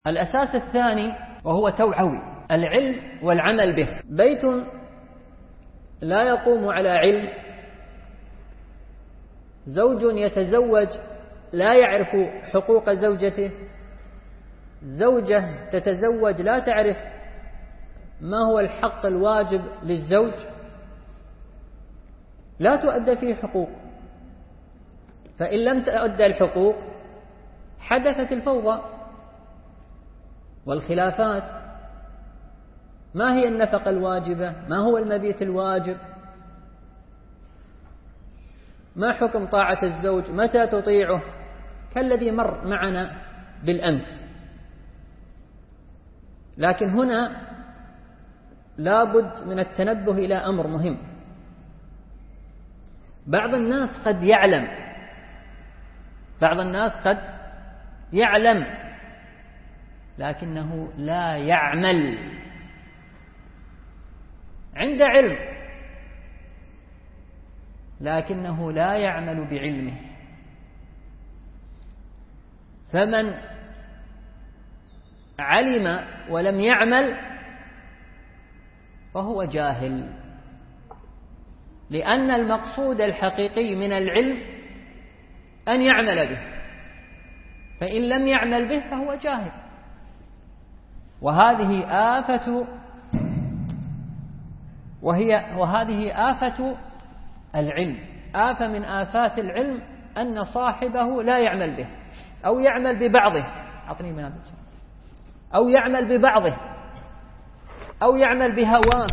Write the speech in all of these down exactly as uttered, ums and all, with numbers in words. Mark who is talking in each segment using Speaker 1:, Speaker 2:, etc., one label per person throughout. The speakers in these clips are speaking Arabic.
Speaker 1: الأساس الثاني وهو توعوي العلم والعمل به. بيت لا يقوم على علم، زوج يتزوج لا يعرف حقوق زوجته، زوجة تتزوج لا تعرف ما هو الحق الواجب للزوج، لا تؤدى فيه حقوق. فإن لم تؤدى الحقوق حدثت الفوضى والخلافات. ما هي النفقة الواجبة؟ ما هو المبيت الواجب؟ ما حكم طاعة الزوج؟ متى تطيعه؟ كالذي مر معنا بالأمس. لكن هنا لابد من التنبه إلى أمر مهم. بعض الناس قد يعلم بعض الناس قد يعلم لكنه لا يعمل. عنده علم لكنه لا يعمل بعلمه. فمن علم ولم يعمل فهو جاهل، لأن المقصود الحقيقي من العلم أن يعمل به، فإن لم يعمل به فهو جاهل. وهذه آفة وهي وهذه آفة العلم. آفة من آفات العلم أن صاحبه لا يعمل به أو يعمل ببعضه أعطني من هذا أو يعمل ببعضه أو يعمل بهواه.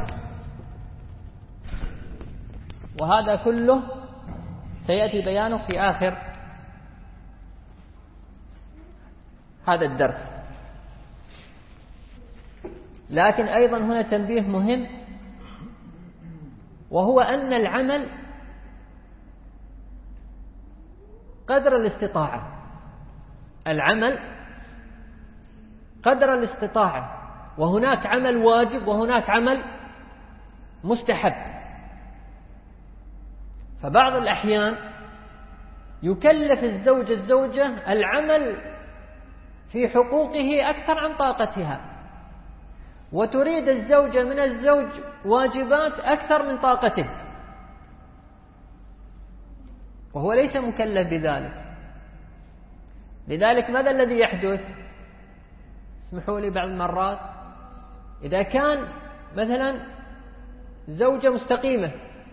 Speaker 1: وهذا كله سيأتي بيانه في آخر هذا الدرس. لكن أيضا هنا تنبيه مهم، وهو أن العمل قدر الاستطاعة. العمل قدر الاستطاعة، وهناك عمل واجب وهناك عمل مستحب. فبعض الأحيان يكلف الزوج الزوجة العمل في حقوقه أكثر عن طاقتها، وتريد الزوجة من الزوج واجبات أكثر من طاقته، وهو ليس مكلف بذلك. لذلك ماذا الذي يحدث؟ اسمحوا لي، بعض المرات إذا كان مثلا زوجة مستقيمة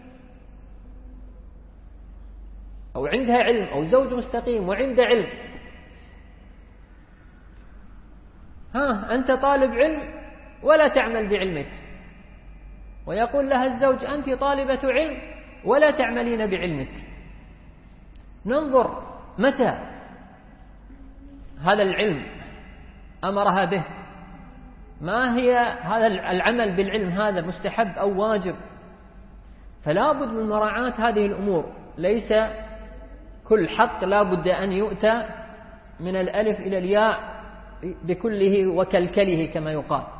Speaker 1: أو عندها علم، أو زوج مستقيم وعنده علم، ها أنت طالب علم ولا تعمل بعلمك، ويقول لها الزوج أنت طالبة علم ولا تعملين بعلمك. ننظر متى هذا العلم أمرها به، ما هي هذا العمل بالعلم هذا مستحب أو واجب. فلا بد من مراعاة هذه الأمور. ليس كل حق لا بد أن يؤتى من الألف إلى الياء بكله وكلكله كما يقال.